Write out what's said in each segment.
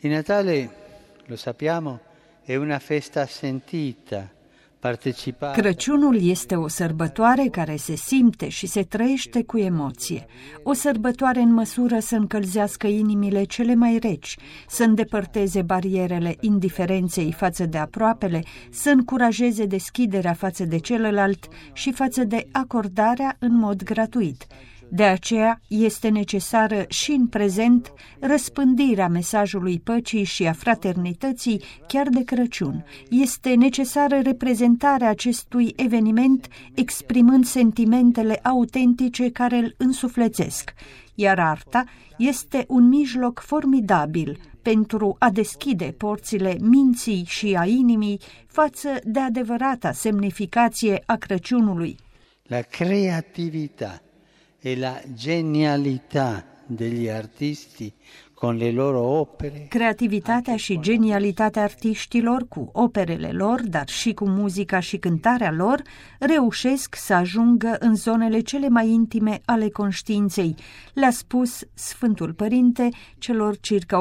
Il Natale, lo sappiamo, è una festa sentita, partecipată. Crăciunul este o sărbătoare care se simte și se trăiește cu emoție. O sărbătoare în măsură să încălzească inimile cele mai reci, să îndepărteze barierele indiferenței față de aproapele, să încurajeze deschiderea față de celălalt și față de acordarea în mod gratuit. De aceea este necesară și în prezent răspândirea mesajului păcii și a fraternității chiar de Crăciun. Este necesară reprezentarea acestui eveniment exprimând sentimentele autentice care îl însuflețesc, iar arta este un mijloc formidabil pentru a deschide porțile minții și a inimii față de adevărata semnificație a Crăciunului. La creatività e la genialità degli artisti con le loro opere. Creativitatea și genialitatea artiștilor cu operele lor, dar și cu muzica și cântarea lor, reușesc să ajungă în zonele cele mai intime ale conștiinței, le-a spus Sfântul Părinte celor circa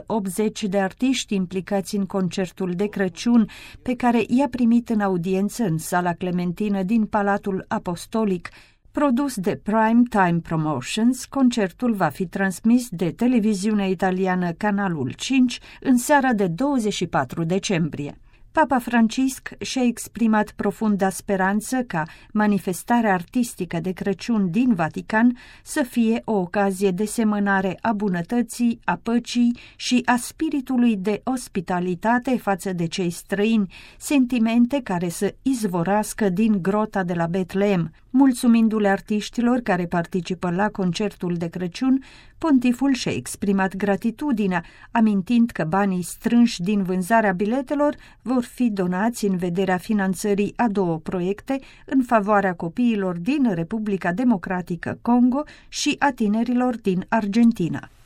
180 de artiști implicați în concertul de Crăciun pe care i-a primit în audiență în Sala Clementină din Palatul Apostolic. Produs de Prime Time Promotions, concertul va fi transmis de televiziunea italiană Canalul 5 în seara de 24 decembrie. Papa Francisc și-a exprimat profunda speranță ca manifestarea artistică de Crăciun din Vatican să fie o ocazie de semănare a bunătății, a păcii și a spiritului de ospitalitate față de cei străini, sentimente care să izvorască din grota de la Betleem. Mulțumindu-le artiștilor care participă la concertul de Crăciun, pontiful și-a exprimat gratitudinea, amintind că banii strânși din vânzarea biletelor vor fi donați în vederea finanțării a 2 proiecte în favoarea copiilor din Republica Democratică Congo și a tinerilor din Argentina.